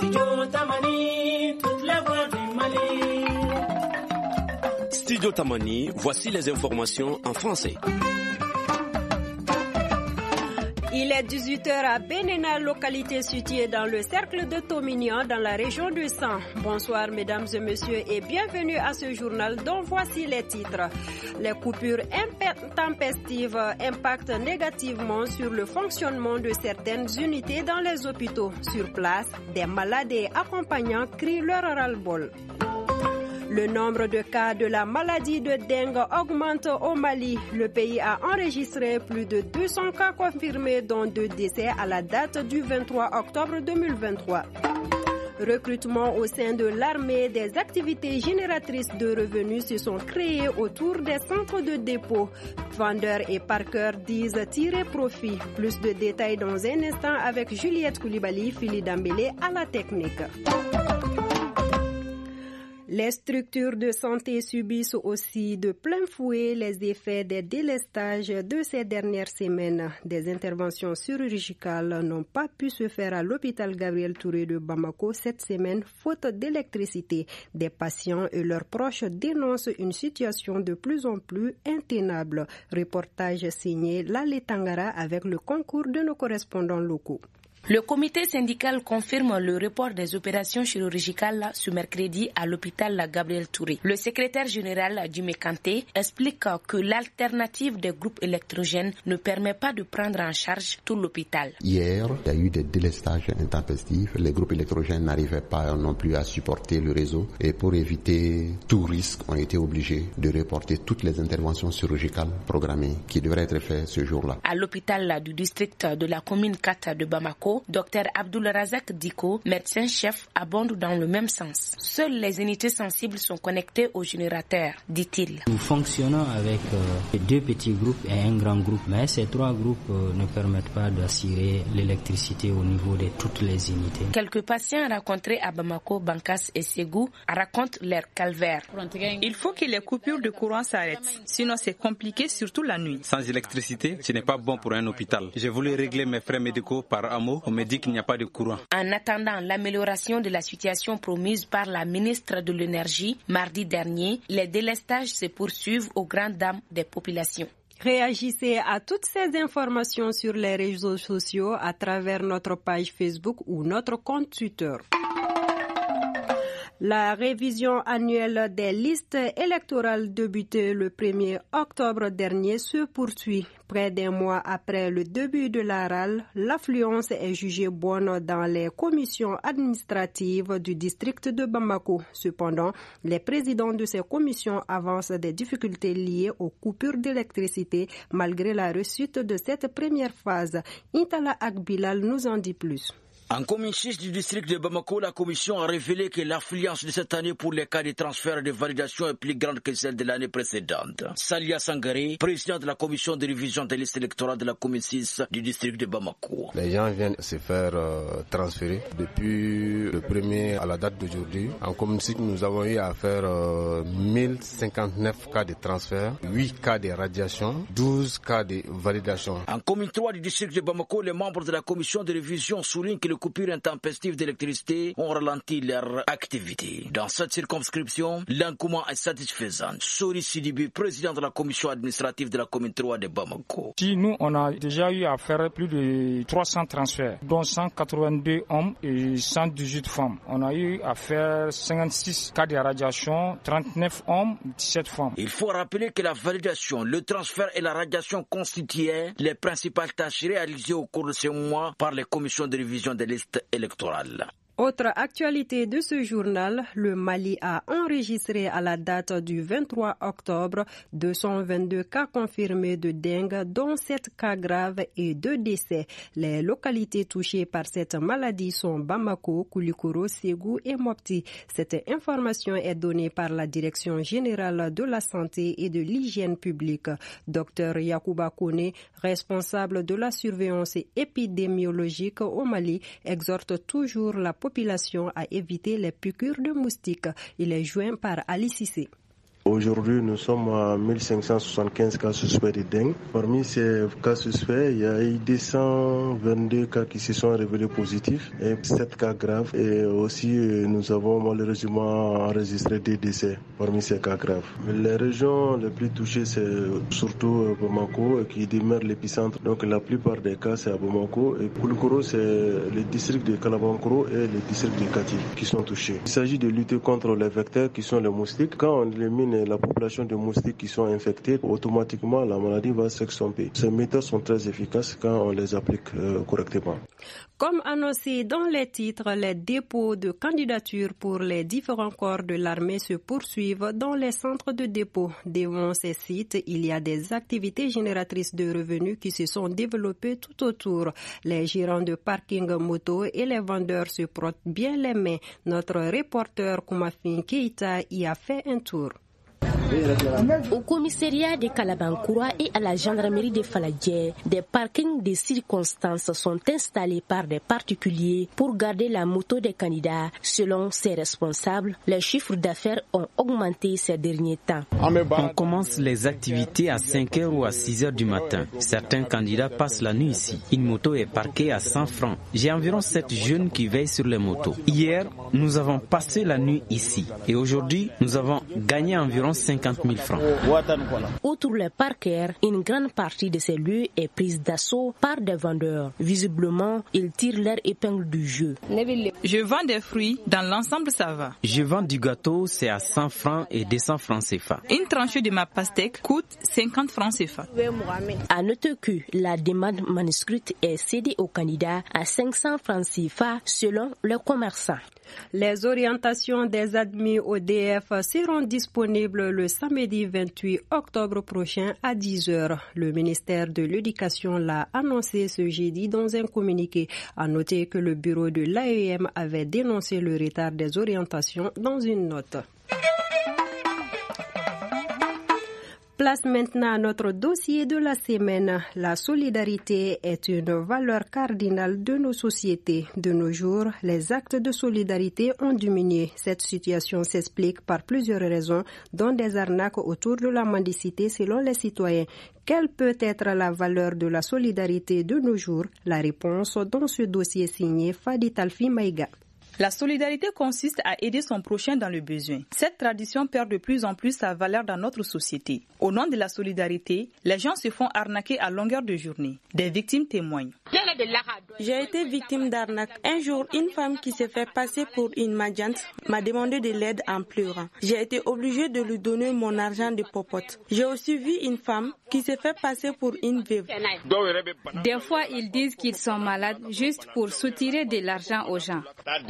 Studio Tamani, voici les informations en français. Il est 18h à Benena, localité située dans le cercle de Tomignan, dans la région de San. Bonsoir mesdames et messieurs et bienvenue à ce journal dont voici les titres. Les coupures intempestives impactent négativement sur le fonctionnement de certaines unités dans les hôpitaux. Sur place, des malades et accompagnants crient leur ras-le-bol. Le nombre de cas de la maladie de dengue augmente au Mali. Le pays a enregistré plus de 200 cas confirmés, dont 2 décès à la date du 23 octobre 2023. Recrutement au sein de l'armée, des activités génératrices de revenus se sont créées autour des centres de dépôt. Vendeurs et parkers disent tirer profit. Plus de détails dans un instant avec Juliette Koulibaly, Phili Dambélé à la technique. Les structures de santé subissent aussi de plein fouet les effets des délestages de ces dernières semaines. Des interventions chirurgicales n'ont pas pu se faire à l'hôpital Gabriel Touré de Bamako cette semaine, faute d'électricité. Des patients et leurs proches dénoncent une situation de plus en plus intenable. Reportage signé Lale Tangara avec le concours de nos correspondants locaux. Le comité syndical confirme le report des opérations chirurgicales ce mercredi à l'hôpital Gabriel Touré. Le secrétaire général Jimé Kanté explique que l'alternative des groupes électrogènes ne permet pas de prendre en charge tout l'hôpital. Hier, il y a eu des délestages intempestifs. Les groupes électrogènes n'arrivaient pas non plus à supporter le réseau et pour éviter tout risque, on a été obligés de reporter toutes les interventions chirurgicales programmées qui devraient être faites ce jour-là. À l'hôpital du district de la commune 4 de Bamako, Dr Abdoul Razak Diko, médecin-chef, abonde dans le même sens. Seules les unités sensibles sont connectées au générateur, dit-il. Nous fonctionnons avec 2 petits groupes et un grand groupe, mais ces 3 groupes ne permettent pas d'assurer l'électricité au niveau de toutes les unités. Quelques patients rencontrés à Bamako, Bankas et Ségou racontent leur calvaire. Il faut que les coupures de courant s'arrêtent, sinon c'est compliqué, surtout la nuit. Sans électricité, ce n'est pas bon pour un hôpital. J'ai voulu régler mes frais médicaux par AMO. On me dit qu'il n'y a pas de courant. En attendant l'amélioration de la situation promise par la ministre de l'Énergie mardi dernier, les délestages se poursuivent aux grandes dames des populations. Réagissez à toutes ces informations sur les réseaux sociaux à travers notre page Facebook ou notre compte Twitter. La révision annuelle des listes électorales débutée le 1er octobre dernier se poursuit. Près d'un mois après le début de la RAL, l'affluence est jugée bonne dans les commissions administratives du district de Bamako. Cependant, les présidents de ces commissions avancent des difficultés liées aux coupures d'électricité malgré la réussite de cette première phase. Intala Akbilal nous en dit plus. En commune 6 du district de Bamako, la commission a révélé que l'affluence de cette année pour les cas de transfert et de validation est plus grande que celle de l'année précédente. Salia Sangaré, président de la commission de révision des listes électorales de la commune 6 du district de Bamako. Les gens viennent se faire transférer depuis le 1er à la date d'aujourd'hui. En commune 6, nous avons eu à faire 1059 cas de transfert, 8 cas de radiation, 12 cas de validation. En commune 3 du district de Bamako, les membres de la commission de révision soulignent que les coupures intempestives d'électricité ont ralenti leur activité. Dans cette circonscription, l'engouement est satisfaisant. Sori Sidibi, président de la commission administrative de la commune 3 de Bamako. Si nous, on a déjà eu à faire plus de 300 transferts, dont 182 hommes et 118 femmes. On a eu à faire 56 cas de radiation, 39 hommes, 17 femmes. Il faut rappeler que la validation, le transfert et la radiation constituaient les principales tâches réalisées au cours de ce mois par les commissions de révision des listes électorales. Autre actualité de ce journal, le Mali a enregistré à la date du 23 octobre 222 cas confirmés de dengue, dont 7 cas graves et 2 décès. Les localités touchées par cette maladie sont Bamako, Koulikoro, Ségou et Mopti. Cette information est donnée par la Direction générale de la santé et de l'hygiène publique. Dr Yacouba Kone, responsable de la surveillance épidémiologique au Mali, exhorte toujours la population à éviter les piqûres de moustiques. Il est joint par Ali Cissé. Aujourd'hui, nous sommes à 1575 cas suspects de dengue. Parmi ces cas suspects, il y a eu 222 cas qui se sont révélés positifs et 7 cas graves. Et aussi, nous avons malheureusement enregistré des décès parmi ces cas graves. Les régions les plus touchées, c'est surtout Bamako qui demeure l'épicentre. Donc la plupart des cas, c'est à Bamako. Et Koulikoro, c'est les districts de Kalabankoro et les districts de Kati qui sont touchés. Il s'agit de lutter contre les vecteurs qui sont les moustiques. Quand on élimine la population de moustiques qui sont infectés, automatiquement la maladie va s'extomper. Ces méthodes sont très efficaces quand on les applique correctement. Comme annoncé dans les titres, les dépôts de candidatures pour les différents corps de l'armée se poursuivent dans les centres de dépôt. Devant ces sites, il y a des activités génératrices de revenus qui se sont développées tout autour. Les gérants de parking moto et les vendeurs se frottent bien les mains. Notre reporter Koumafin Keita y a fait un tour. Au commissariat de Kalabankura et à la gendarmerie de Faladje, des parkings de circonstances sont installés par des particuliers pour garder la moto des candidats. Selon ses responsables, les chiffres d'affaires ont augmenté ces derniers temps. On commence les activités à 5h ou à 6h du matin. Certains candidats passent la nuit ici. Une moto est parquée à 100 francs. J'ai environ 7 jeunes qui veillent sur les motos. Hier, nous avons passé la nuit ici. Et aujourd'hui, nous avons gagné environ 50 000 francs. Outre les parkers, une grande partie de ces lieux est prise d'assaut par des vendeurs. Visiblement, ils tirent leur épingle du jeu. Je vends des fruits, dans l'ensemble ça va. Je vends du gâteau, c'est à 100 francs et 200 francs CFA. Une tranchée de ma pastèque coûte 50 francs CFA. À noter que la demande manuscrite est cédée aux candidats à 500 francs CFA selon le commerçant. Les orientations des admis au DF seront disponibles le samedi 28 octobre prochain à 10h. Le ministère de l'Éducation l'a annoncé ce jeudi dans un communiqué. À noter que le bureau de l'AEM avait dénoncé le retard des orientations dans une note. Place maintenant à notre dossier de la semaine. La solidarité est une valeur cardinale de nos sociétés. De nos jours, les actes de solidarité ont diminué. Cette situation s'explique par plusieurs raisons, dont des arnaques autour de la mendicité selon les citoyens. Quelle peut être la valeur de la solidarité de nos jours? La réponse dans ce dossier signé Fadi Talfi Maïga. La solidarité consiste à aider son prochain dans le besoin. Cette tradition perd de plus en plus sa valeur dans notre société. Au nom de la solidarité, les gens se font arnaquer à longueur de journée. Des victimes témoignent. J'ai été victime d'arnaque. Un jour, une femme qui s'est fait passer pour une mendiante m'a demandé de l'aide en pleurant. J'ai été obligée de lui donner mon argent de popote. J'ai aussi vu une femme qui s'est fait passer pour une veuve. Des fois, ils disent qu'ils sont malades juste pour soutirer de l'argent aux gens.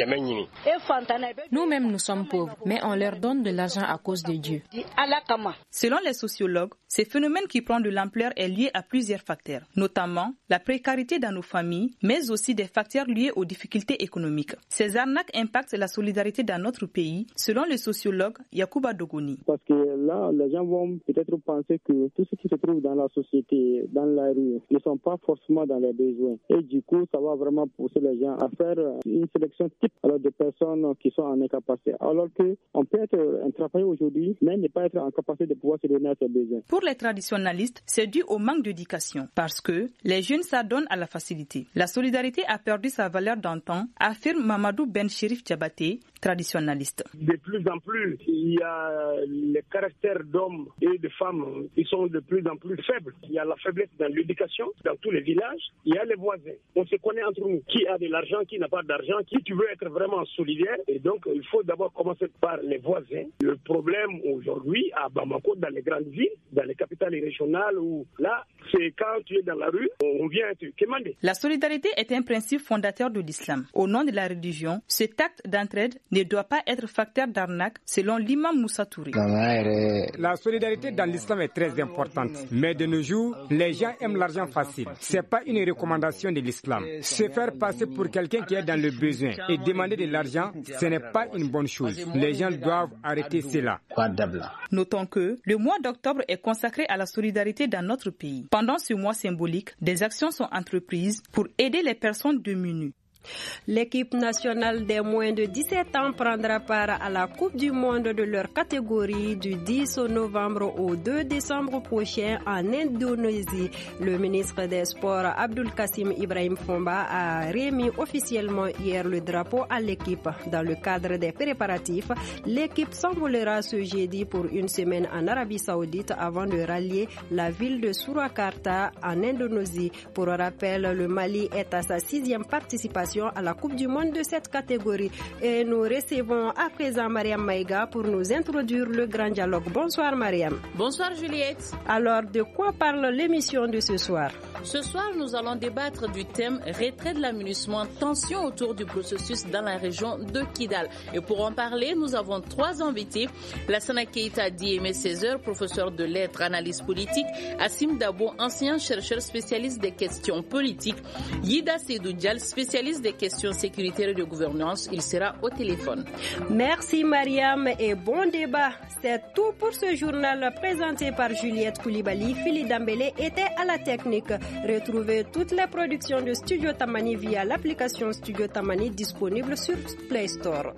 Nous-mêmes, nous sommes pauvres, mais on leur donne de l'argent à cause de Dieu. Selon les sociologues, ce phénomène qui prend de l'ampleur est lié à plusieurs facteurs, notamment la précarité dans nos familles, mais aussi des facteurs liés aux difficultés économiques. Ces arnaques impactent la solidarité dans notre pays, selon le sociologue Yacouba Dogoni. Parce que là, les gens vont peut-être penser que tout ce qui se trouve dans la société, dans la rue, ne sont pas forcément dans les besoins. Et du coup, ça va vraiment pousser les gens à faire une sélection type de personnes qui sont en incapacité. Alors qu'on peut être un travailleur aujourd'hui, mais ne pas être en capacité de pouvoir se donner à ses besoins. Pour les traditionalistes, c'est dû au manque d'éducation, parce que les jeunes s'adonnent à la facilité. La solidarité a perdu sa valeur d'antan, affirme Mamadou Ben Chérif Diabaté, traditionnaliste. De plus en plus, il y a les caractères d'hommes et de femmes qui sont de plus en plus faibles. Il y a la faiblesse dans l'éducation, dans tous les villages. Il y a les voisins. On se connaît entre nous. Qui a de l'argent, qui n'a pas d'argent, qui tu veux être vraiment solidaire. Et donc, il faut d'abord commencer par les voisins. Le problème aujourd'hui, à Bamako, dans les grandes villes, dans les capitales régionales, où là, c'est quand tu es dans la rue, on vient te commander. La solidarité est un principe fondateur de l'islam. Au nom de la religion, cet acte d'entraide ne doit pas être facteur d'arnaque, selon l'imam Moussa Touré. La solidarité dans l'islam est très importante, mais de nos jours, les gens aiment l'argent facile. C'est pas une recommandation de l'islam. Se faire passer pour quelqu'un qui est dans le besoin et demander de l'argent, ce n'est pas une bonne chose. Les gens doivent arrêter cela. Notons que le mois d'octobre est consacré à la solidarité dans notre pays. Pendant ce mois symbolique, des actions sont entreprises pour aider les personnes démunies. L'équipe nationale des moins de 17 ans prendra part à la Coupe du monde de leur catégorie du 10 novembre au 2 décembre prochain en Indonésie. Le ministre des Sports Abdul Kassim Ibrahim Fomba a remis officiellement hier le drapeau à l'équipe. Dans le cadre des préparatifs, l'équipe s'envolera ce jeudi pour une semaine en Arabie Saoudite avant de rallier la ville de Surakarta en Indonésie. Pour rappel, le Mali est à sa 6e participation à la Coupe du monde de cette catégorie. Et nous recevons à présent Mariam Maïga pour nous introduire le grand dialogue. Bonsoir Mariam. Bonsoir Juliette. Alors, de quoi parle l'émission de ce soir? Ce soir, nous allons débattre du thème retrait de l'amunissement, tension autour du processus dans la région de Kidal. Et pour en parler, nous avons 3 invités. Lassana Keita Diémé Césaire, professeur de lettres, analyse politique. Assim Dabo, ancien chercheur spécialiste des questions politiques. Yida Seydou Dial, spécialiste des questions sécuritaires et de gouvernance. Il sera au téléphone. Merci Mariam et bon débat. C'est tout pour ce journal présenté par Juliette Koulibaly. Philippe Dambélé était à la technique. Retrouvez toutes les productions de Studio Tamani via l'application Studio Tamani disponible sur Play Store.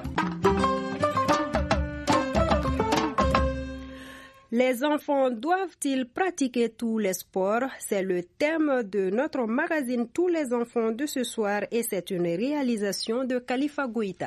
Les enfants doivent-ils pratiquer tous les sports? C'est le thème de notre magazine Tous les enfants de ce soir et c'est une réalisation de Khalifa Gouita.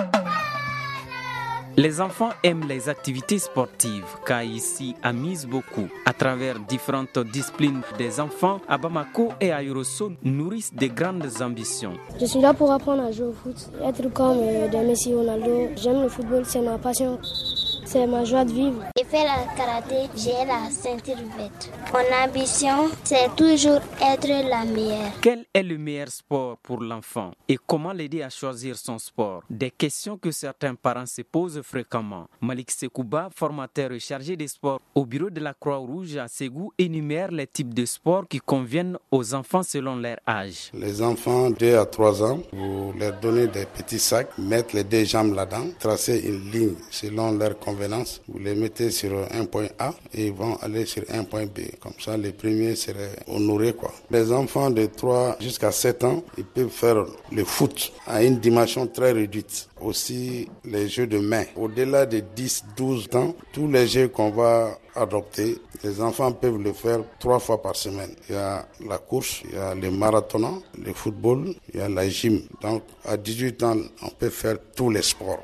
Les enfants aiment les activités sportives car ici amusent beaucoup. À travers différentes disciplines, des enfants à Bamako et à Yorosso nourrissent de grandes ambitions. Je suis là pour apprendre à jouer au foot, être comme des Messi Ronaldo. J'aime le football, c'est ma passion. C'est ma joie de vivre. J'ai fait le karaté, j'ai la ceinture verte. Mon ambition, c'est toujours être la meilleure. Quel est le meilleur sport pour l'enfant et comment l'aider à choisir son sport? Des questions que certains parents se posent fréquemment. Malik Sekouba, formateur et chargé des sports au bureau de la Croix-Rouge à Ségou, énumère les types de sports qui conviennent aux enfants selon leur âge. Les enfants 2 à 3 ans, vous leur donnez des petits sacs, mettre les 2 jambes là-dedans, tracer une ligne selon leur convenance. Vous les mettez sur un point A et ils vont aller sur un point B. Comme ça, les premiers seraient honorés, quoi. Les enfants de 3 jusqu'à 7 ans, ils peuvent faire le foot à une dimension très réduite. Aussi, les jeux de main. Au-delà de 10-12 ans, tous les jeux qu'on va adopter, les enfants peuvent le faire 3 fois par semaine. Il y a la course, il y a le marathon, le football, il y a la gym. Donc, à 18 ans, on peut faire tous les sports.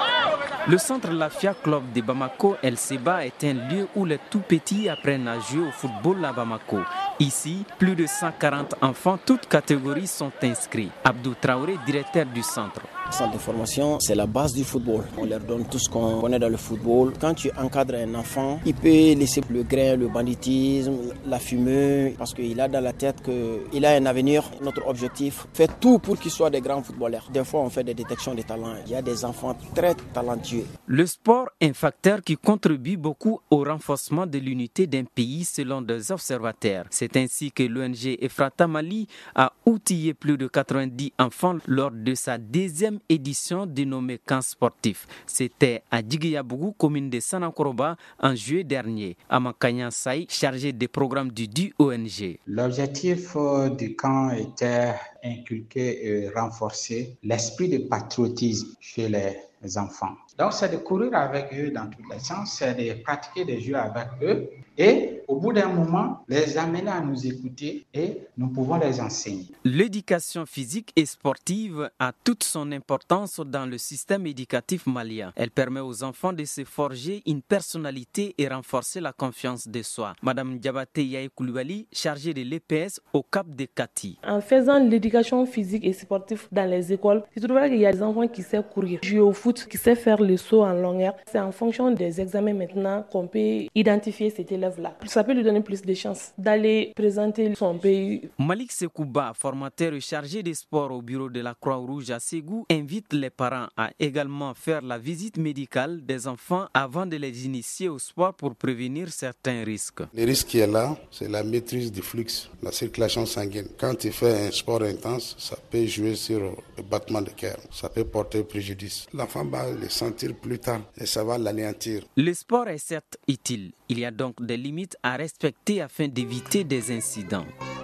Le centre Lafia Club de Bamako, El Seba, est un lieu où les tout petits apprennent à jouer au football à Bamako. Ici, plus de 140 enfants, toutes catégories, sont inscrits. Abdou Traoré, directeur du centre. Le centre de formation, c'est la base du football. On leur donne tout ce qu'on connaît dans le football. Quand tu encadres un enfant, il peut laisser le grain, le banditisme, la fumée, parce qu'il a dans la tête qu'il a un avenir. Notre objectif, fait tout pour qu'ils soient des grands footballeurs. Des fois, on fait des détections de talents. Il y a des enfants très talentueux. Le sport est un facteur qui contribue beaucoup au renforcement de l'unité d'un pays selon des observateurs. C'est ainsi que l'ONG Efrata Mali a outillé plus de 90 enfants lors de sa 2e édition dénommée Camp sportif. C'était à Djigiyabougou, commune de Sanakoroba, en juillet dernier. Amakanya Saï, chargé des programmes du ONG. L'objectif du camp était inculquer et renforcer l'esprit de patriotisme chez les enfants. Donc, c'est de courir avec eux dans tous les sens, c'est de pratiquer des jeux avec eux et au bout d'un moment, les amener à nous écouter et nous pouvons les enseigner. L'éducation physique et sportive a toute son importance dans le système éducatif malien. Elle permet aux enfants de se forger une personnalité et renforcer la confiance de soi. Madame Diabaté Yaye Koulibaly, chargée de l'EPS au Cap de Kati. En faisant l'éducation physique et sportive dans les écoles, il trouverait qu'il y a des enfants qui savent courir, jouer au foot, qui savent faire le saut en longueur. C'est en fonction des examens maintenant qu'on peut identifier cet élève-là. Ça peut lui donner plus de chances d'aller présenter son pays. Malik Sekouba, formateur et chargé des sports au bureau de la Croix-Rouge à Ségou, invite les parents à également faire la visite médicale des enfants avant de les initier au sport pour prévenir certains risques. Le risque qui est là, c'est la maîtrise du flux, la circulation sanguine. Quand tu fais un sport intense, ça peut jouer sur le battement de cœur. Ça peut porter préjudice. L'enfant va le sentir plus tard et ça va l'anéantir. Le sport est certes utile. Il y a donc des limites à respecter afin d'éviter des incidents.